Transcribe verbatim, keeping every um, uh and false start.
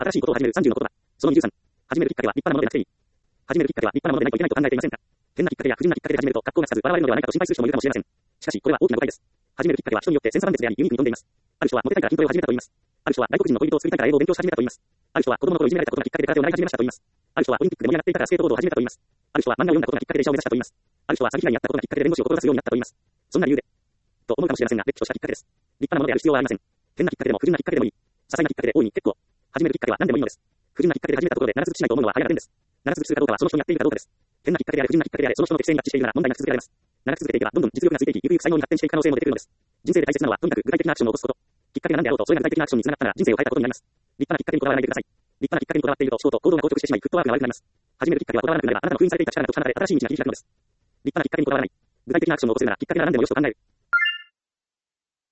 新しいことを始めるさんじゅうの言葉。そのにじゅうさん。始めるきっかけは立派なものでなくていい。始めるきっかけは立派なものでないといけないと考えていませんか。変なきっかけや不純なきっかけで始めると格好がつかず笑われるのではないかと心配する人もいるかもしれません。しかし、これは大きな誤解です。始めるきっかけは人によって千差万別であり、ユニークに富んでいます。ある人はモテたいから筋トレを始めたと言います。ある人は外国人の恋人を作りたいから英語を勉強し始めたと言います。ある人は子供の頃いじめられたことがきっかけで空手を習い始めましたと言います。ある人はオリンピックで盛り上がっていたからスケートボードを始めたと言います。ある人は漫画を読んだことがきっかけで医者を目指したと言います。ある人は詐欺被害に遭ったことがきっかけで弁護士を志すようになったと言います。そんな理由で、と思うかもしれませんが、れっきとしたきっかけです。立派なものである必要はありません。変なきっかけでも不純なきっかけでもいい。些細なきっかけで大いに結構。始めるきっかけは何でもいいのです。不純なきっかけで始めたところで長続きしないと思うのは早がてんです。長続きするかどうかはその人にやっているかどうかです。変なきっかけであれ不純なきっかけであれその人の適性に合致しているなら問題なく続けられます。長く続けていけばどんどん実力がついていき、ゆくゆく才能に発展していく可能性も出てくるのです。人生で大切なのはとにかく具体的なアクションを起こすこと。きっかけが何であろうとそれが具体的なアクションにつながったなら人生を変えたことになります。立派なきっかけにこだわらないでください。立派なきっかけにこだわっていると思考と行動が硬直してしまいフットワークが悪くなります。始めるきっかけはこだわらなくなればあなたの封印されていた力が解き放たれ新しい道が切り開くのです。立派なきっかけにこだわらない。具体的なアクションを起こせるならきっかけが何でもよしと考える。